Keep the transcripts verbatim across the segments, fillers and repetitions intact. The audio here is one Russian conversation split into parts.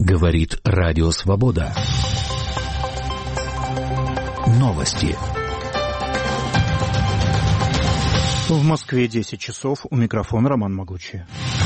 Говорит Радио Свобода. Новости. В Москве десять часов. У микрофона Роман Могучий.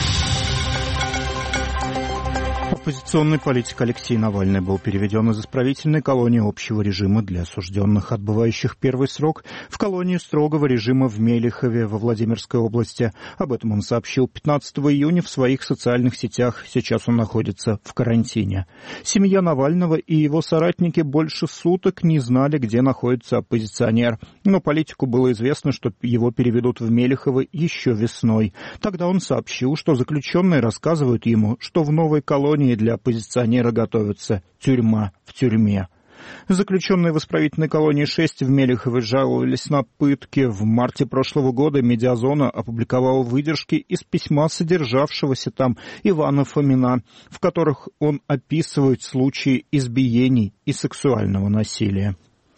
Оппозиционный политик Алексей Навальный был переведен из исправительной колонии общего режима для осужденных, отбывающих первый срок, в колонию строгого режима в Мелихове во Владимирской области. Об этом он сообщил пятнадцатого июня в своих социальных сетях. Сейчас он находится в карантине. Семья Навального и его соратники больше суток не знали, где находится оппозиционер. Но политику было известно, что его переведут в Мелихово еще весной. Тогда он сообщил, что заключенные рассказывают ему, что в новой колонии для оппозиционера готовится тюрьма в тюрьме. Заключенные в исправительной колонии шесть в Мелихове жаловались на пытки. В марте прошлого года «Медиазона» опубликовала выдержки из письма содержавшегося там Ивана Фомина, в которых он описывает случаи избиений и сексуального насилия.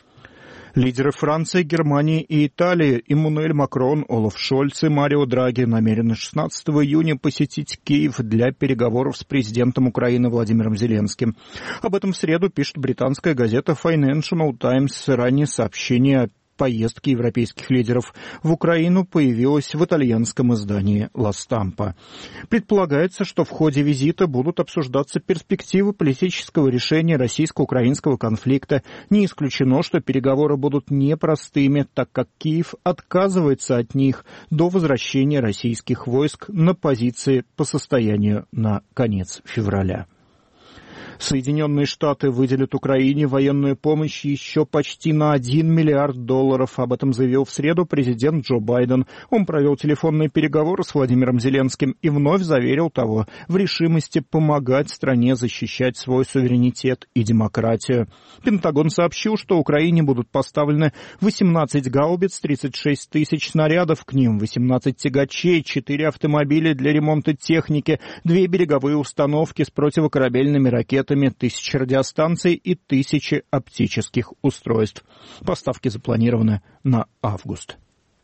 Лидеры Франции, Германии и Италии Эммануэль Макрон, Олаф Шольц и Марио Драги намерены шестнадцатого июня посетить Киев для переговоров с президентом Украины Владимиром Зеленским. Об этом в среду пишет британская газета Financial Times. Ранее сообщение о поездки европейских лидеров в Украину появилась в итальянском издании «Ла Стампа». Предполагается, что в ходе визита будут обсуждаться перспективы политического решения российско-украинского конфликта. Не исключено, что переговоры будут непростыми, так как Киев отказывается от них до возвращения российских войск на позиции по состоянию на конец февраля. Соединенные Штаты выделят Украине военную помощь еще почти на один миллиард долларов. Об этом заявил в среду президент Джо Байден. Он провел телефонные переговоры с Владимиром Зеленским и вновь заверил того в решимости помогать стране защищать свой суверенитет и демократию. Пентагон сообщил, что Украине будут поставлены восемнадцать гаубиц, тридцать шесть тысяч снарядов к ним, восемнадцать тягачей, четыре автомобиля для ремонта техники, две береговые установки с противокорабельными ракетами, тысячи радиостанций и тысячи оптических устройств. Поставки запланированы на август.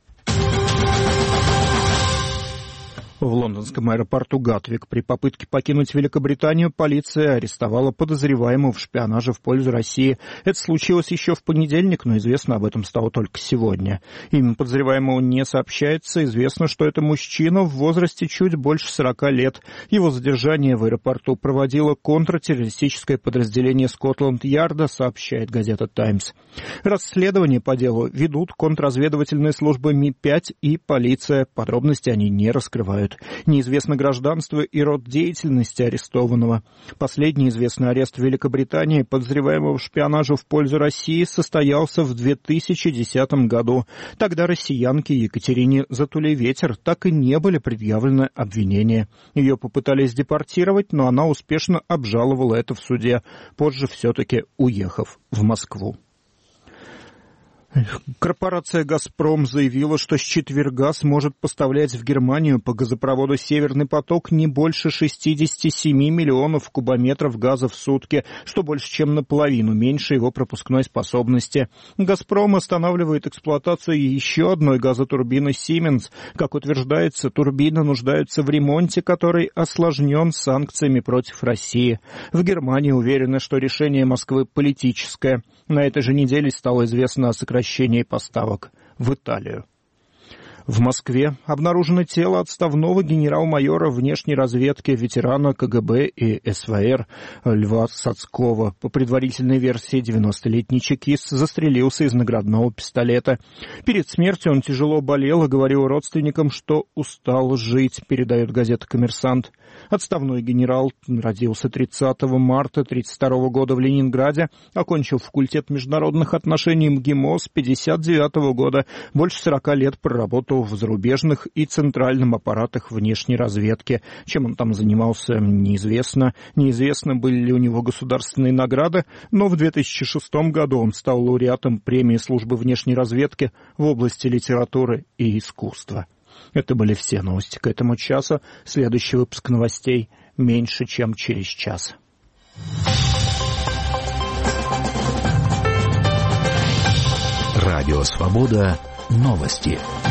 В лондонском аэропорту Гатвик при попытке покинуть Великобританию полиция арестовала подозреваемого в шпионаже в пользу России. Это случилось еще в понедельник, но известно об этом стало только сегодня. Имя подозреваемого не сообщается. Известно, что это мужчина в возрасте чуть больше сорока лет. Его задержание в аэропорту проводило контртеррористическое подразделение Скотланд-Ярда, сообщает газета «Таймс». Расследование по делу ведут контрразведывательные службы Ми пять и полиция. Подробности они не раскрывают. Неизвестно гражданство и род деятельности арестованного. Последний известный арест в Великобритании подозреваемого в шпионаже в пользу России состоялся в две тысячи десятом году. Тогда россиянке Екатерине Затулей-Ветер так и не были предъявлены обвинения. Ее попытались депортировать, но она успешно обжаловала это в суде, позже все-таки уехав в Москву. Корпорация «Газпром» заявила, что с четверга сможет поставлять в Германию по газопроводу «Северный поток» не больше шестьдесят семь миллионов кубометров газа в сутки, что больше, чем наполовину меньше его пропускной способности. «Газпром» останавливает эксплуатацию еще одной газотурбины «Сименс». Как утверждается, турбины нуждаются в ремонте, который осложнен санкциями против России. В Германии уверены, что решение Москвы политическое. На этой же неделе стало известно о сокращении поставок в Италию. В Москве обнаружено тело отставного генерал-майора внешней разведки, ветерана ка гэ бэ и эс вэ эр Льва Сацкого. По предварительной версии, девяностолетний чекист застрелился из наградного пистолета. Перед смертью он тяжело болел и говорил родственникам, что устал жить, передает газета «Коммерсант». Отставной генерал родился тридцатого марта тысяча девятьсот тридцать второго года в Ленинграде, окончил факультет международных отношений МГИМО с пятьдесят девятого года, больше сорока лет проработал в зарубежных и центральном аппаратах внешней разведки. Чем он там занимался, неизвестно. Неизвестно, были ли у него государственные награды, но в две тысячи шестом году он стал лауреатом премии службы внешней разведки в области литературы и искусства. Это были все новости к этому часу. Следующий выпуск новостей меньше, чем через час. Радио «Свобода». Новости.